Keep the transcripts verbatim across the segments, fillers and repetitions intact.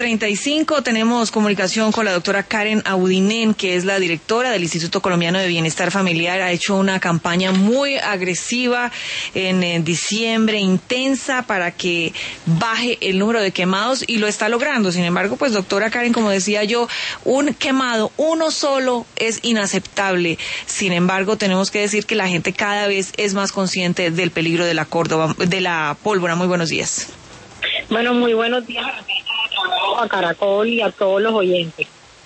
treinta y cinco tenemos comunicación con la doctora Karen Audinen, que es la directora del Instituto Colombiano de Bienestar Familiar. Ha hecho una campaña muy agresiva en, en diciembre, intensa, para que baje el número de quemados, y lo está logrando. Sin embargo, pues doctora Karen, como decía yo, un quemado, uno solo, es inaceptable. Sin embargo, tenemos que decir que la gente cada vez es más consciente del peligro de la Córdoba, de la pólvora. Muy buenos días. Bueno, muy buenos días a Caracol y a todos los oyentes.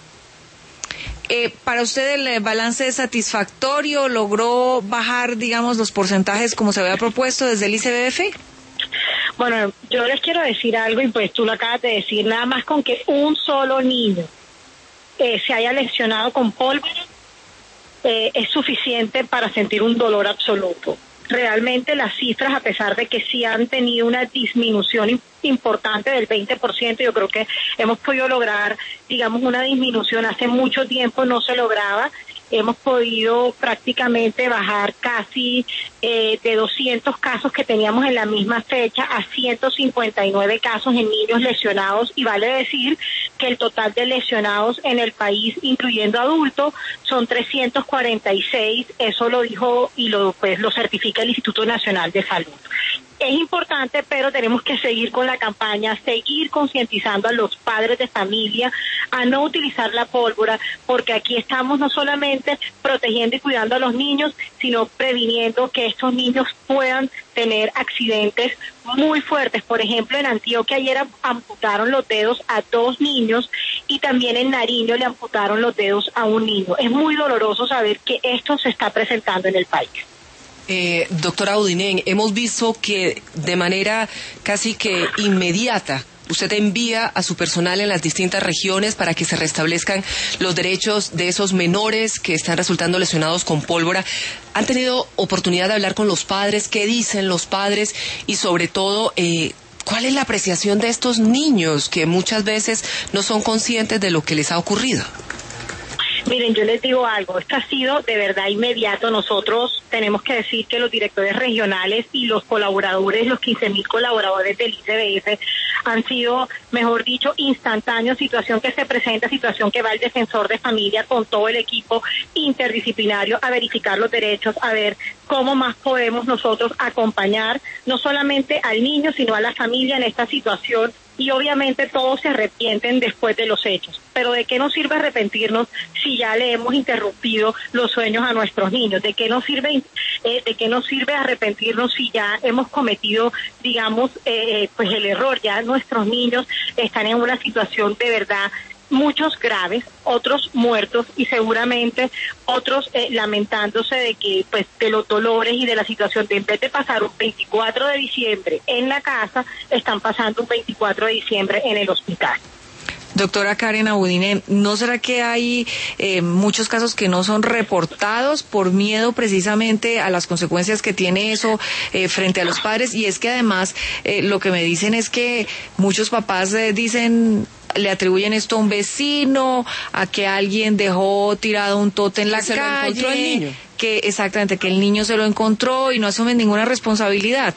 Eh, para usted el balance es satisfactorio, logró bajar, digamos, los porcentajes como se había propuesto desde el I C B F. Bueno, yo les quiero decir algo, y pues tú lo acabas de decir, nada más con que un solo niño eh, se haya lesionado con pólvora eh, es suficiente para sentir un dolor absoluto. Realmente las cifras, a pesar de que sí han tenido una disminución importante del veinte por ciento, yo creo que hemos podido lograr, digamos, una disminución. Hace mucho tiempo no se lograba. Hemos podido prácticamente bajar casi eh, de doscientos casos que teníamos en la misma fecha a ciento cincuenta y nueve casos en niños lesionados, y vale decir que el total de lesionados en el país, incluyendo adultos, son trescientos cuarenta y seis. Eso lo dijo y lo pues lo certifica el Instituto Nacional de Salud. Es importante, pero tenemos que seguir con la campaña, seguir concientizando a los padres de familia a no utilizar la pólvora, porque aquí estamos no solamente protegiendo y cuidando a los niños, sino previniendo que estos niños puedan tener accidentes muy fuertes. Por ejemplo, en Antioquia ayer amputaron los dedos a dos niños, y también en Nariño le amputaron los dedos a un niño. Es muy doloroso saber que esto se está presentando en el país. Eh, doctora Audinen, hemos visto que de manera casi que inmediata usted envía a su personal en las distintas regiones para que se restablezcan los derechos de esos menores que están resultando lesionados con pólvora. ¿Han tenido oportunidad de hablar con los padres? ¿Qué dicen los padres? Y sobre todo, eh, ¿cuál es la apreciación de estos niños que muchas veces no son conscientes de lo que les ha ocurrido? Miren, yo les digo algo, esto ha sido de verdad inmediato. Nosotros tenemos que decir que los directores regionales y los colaboradores, los quince mil colaboradores del I C B F, han sido, mejor dicho, instantáneos. Situación que se presenta, situación que va el defensor de familia con todo el equipo interdisciplinario a verificar los derechos, a ver cómo más podemos nosotros acompañar no solamente al niño, sino a la familia en esta situación. Y obviamente todos se arrepienten después de los hechos. Pero ¿de qué nos sirve arrepentirnos si ya le hemos interrumpido los sueños a nuestros niños? ¿De qué nos sirve, eh, de qué nos sirve arrepentirnos si ya hemos cometido, digamos, eh, pues el error? Ya nuestros niños están en una situación de verdad, muchos graves, otros muertos, y seguramente otros eh, lamentándose de que, pues, de los dolores y de la situación de, en vez de pasar un veinticuatro de diciembre en la casa, están pasando un veinticuatro de diciembre en el hospital. Doctora Karen Audinen, ¿no será que hay eh, muchos casos que no son reportados por miedo precisamente a las consecuencias que tiene eso eh, frente a los padres? Y es que además eh, lo que me dicen es que muchos papás eh, dicen, le atribuyen esto a un vecino, a que alguien dejó tirado un tote en la se calle, lo encontró el niño. que exactamente, que el niño se lo encontró y no asumen ninguna responsabilidad.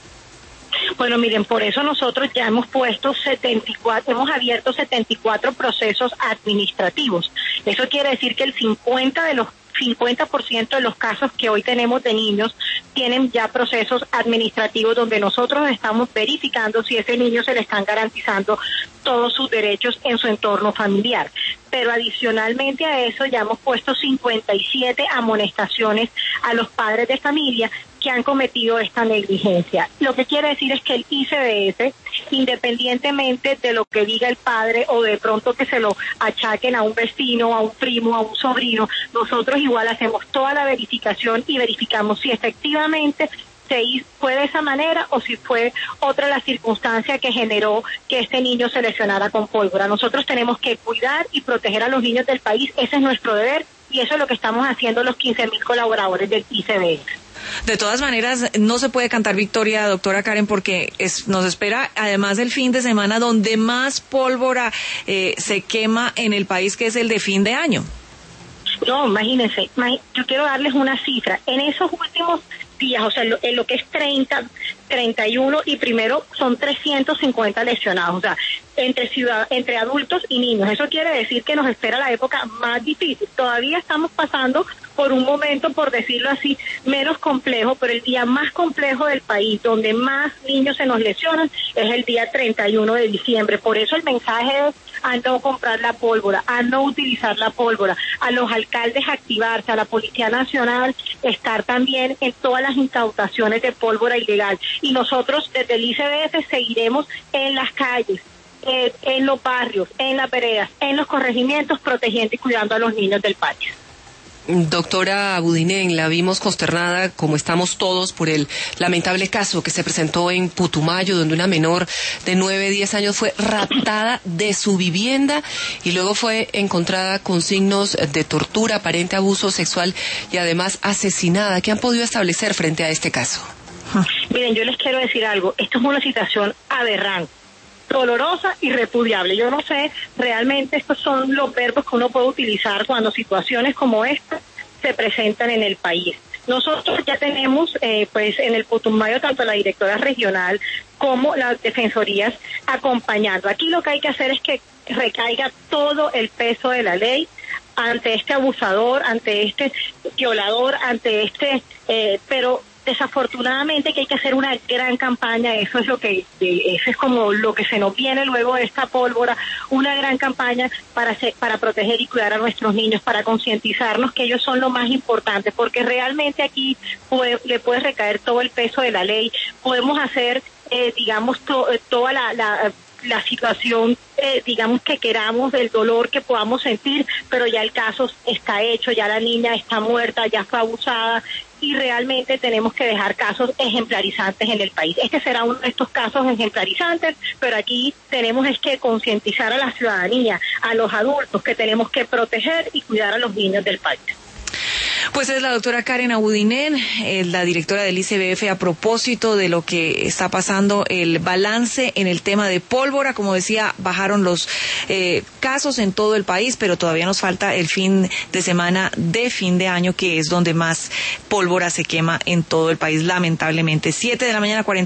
Bueno, miren, por eso nosotros ya hemos puesto setenta y cuatro, hemos abierto setenta y cuatro procesos administrativos. Eso quiere decir que el cincuenta de los cincuenta por ciento de los casos que hoy tenemos de niños tienen ya procesos administrativos donde nosotros estamos verificando si a ese niño se le están garantizando todos sus derechos en su entorno familiar. Pero adicionalmente a eso ya hemos puesto cincuenta y siete amonestaciones a los padres de familia que han cometido esta negligencia. Lo que quiere decir es que el I C B F, independientemente de lo que diga el padre o de pronto que se lo achaquen a un vecino, a un primo, a un sobrino, nosotros igual hacemos toda la verificación y verificamos si efectivamente se fue de esa manera o si fue otra la circunstancia que generó que este niño se lesionara con pólvora. Nosotros tenemos que cuidar y proteger a los niños del país, ese es nuestro deber, y eso es lo que estamos haciendo los quince mil colaboradores del I C B F. De todas maneras, no se puede cantar victoria, doctora Karen, porque es, nos espera además el fin de semana donde más pólvora eh, se quema en el país, que es el de fin de año. No, imagínense, yo quiero darles una cifra. En esos últimos días, o sea, en lo, en lo que es treinta, treinta y uno y primero son trescientos cincuenta lesionados, o sea, entre ciudad, entre adultos y niños. Eso quiere decir que nos espera la época más difícil. Todavía estamos pasando por un momento, por decirlo así, menos complejo, pero el día más complejo del país, donde más niños se nos lesionan, es el día treinta y uno de diciembre. Por eso el mensaje es a no comprar la pólvora, a no utilizar la pólvora, a los alcaldes activarse, a la Policía Nacional estar también en todas las incautaciones de pólvora ilegal. Y nosotros desde el I C B F seguiremos en las calles, eh, en los barrios, en las veredas, en los corregimientos, protegiendo y cuidando a los niños del país. Doctora Abudinen, la vimos consternada, como estamos todos, por el lamentable caso que se presentó en Putumayo, donde una menor de nueve, diez años fue raptada de su vivienda y luego fue encontrada con signos de tortura, aparente abuso sexual y además asesinada. ¿Qué han podido establecer frente a este caso? Miren, yo les quiero decir algo. Esto es una situación aberrante, dolorosa y repudiable. Yo no sé, realmente estos son los verbos que uno puede utilizar cuando situaciones como esta se presentan en el país. Nosotros ya tenemos, eh, pues, en el Putumayo, tanto la directora regional como las defensorías acompañando. Aquí lo que hay que hacer es que recaiga todo el peso de la ley ante este abusador, ante este violador, ante este, eh, pero desafortunadamente que hay que hacer una gran campaña. Eso es lo que, eso es como lo que se nos viene luego de esta pólvora, una gran campaña para hacer, para proteger y cuidar a nuestros niños, para concientizarnos que ellos son lo más importante, porque realmente aquí puede, le puede recaer todo el peso de la ley. Podemos hacer, eh, digamos, to, toda la, la la situación, eh, digamos, que queramos, del dolor que podamos sentir, pero ya el caso está hecho, ya la niña está muerta, ya fue abusada, y realmente tenemos que dejar casos ejemplarizantes en el país. Este será uno de estos casos ejemplarizantes, pero aquí tenemos es que concientizar a la ciudadanía, a los adultos, que tenemos que proteger y cuidar a los niños del país. Pues es la doctora Karen Abudinen, eh, la directora del I C B F, a propósito de lo que está pasando, el balance en el tema de pólvora. Como decía, bajaron los eh, casos en todo el país, pero todavía nos falta el fin de semana de fin de año, que es donde más pólvora se quema en todo el país, lamentablemente. Siete de la mañana, cuarenta